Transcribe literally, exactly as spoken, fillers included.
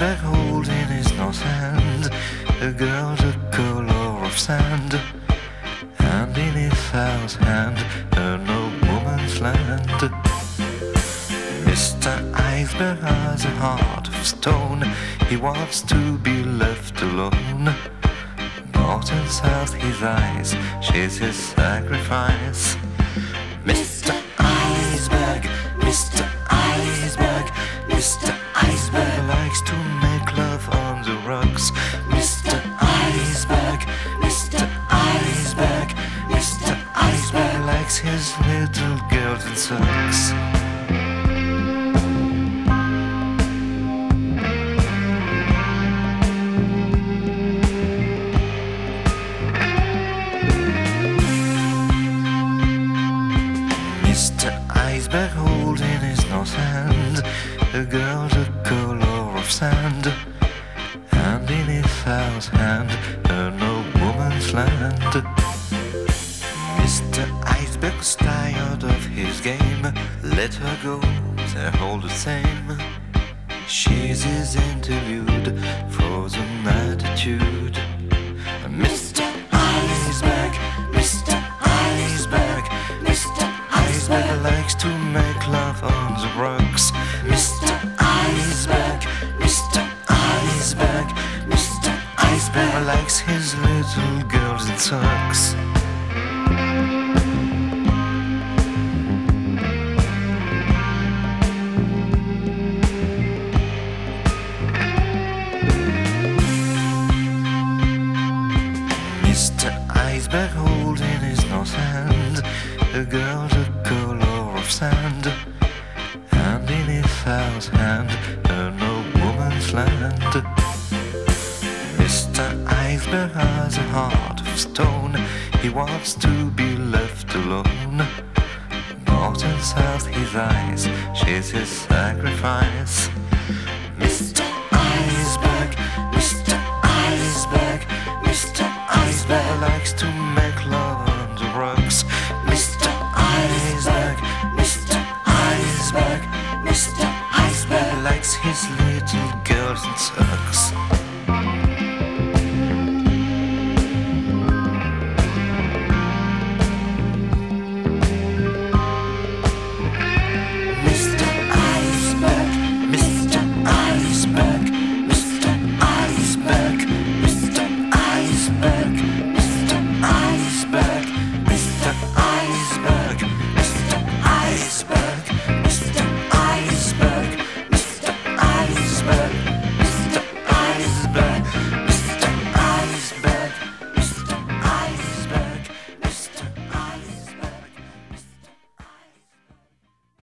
iceberg holding his north hand, a girl the color of sand, and in his south hand a no woman's land. Mister Iceberg has a heart of stone, he wants to be left alone. North and south his eyes, she's his sacrifice. Mister Iceberg, Mister Iceberg, Mister Iceberg likes to make love on the rocks. Mister Iceberg, Mister Iceberg, Mister Iceberg likes his little girls in socks. Mister Iceberg holding his north hand, a girl the color of sand, and in his south hand a no woman's land. Mister Iceberg's tired of his game, let her go, they're all the same. She's his interlude, frozen attitude. Mister Iceberg, Mister Iceberg, Mister Iceberg likes to make love on the rocks. Mister Iceberg, Mister Iceberg, Mister Iceberg likes his little girls in socks. Mister Iceberg holding his north hand, a girl the color of sand, and in his south hand a no woman's land. Mister Iceberg has a heart of stone, he wants to be left alone. North and south his eyes, she's his sacrifice. Mister Iceberg, Mister Iceberg, Mister Iceberg likes to make love on the rocks. Mister Iceberg, Mister Iceberg, Mister Iceberg likes his little girls in socks.